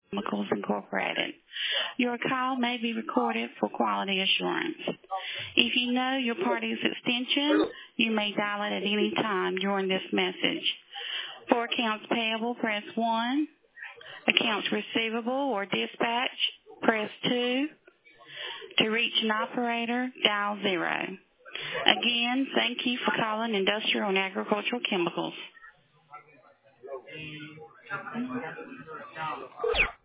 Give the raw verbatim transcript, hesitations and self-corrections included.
Chemicals Incorporated. Your call may be recorded for quality assurance. If you know your party's extension, you may dial it at any time during this message. For accounts payable, press one. Accounts receivable or dispatch, press two. To reach an operator, dial zero. Again, thank you for calling Industrial and Agricultural Chemicals.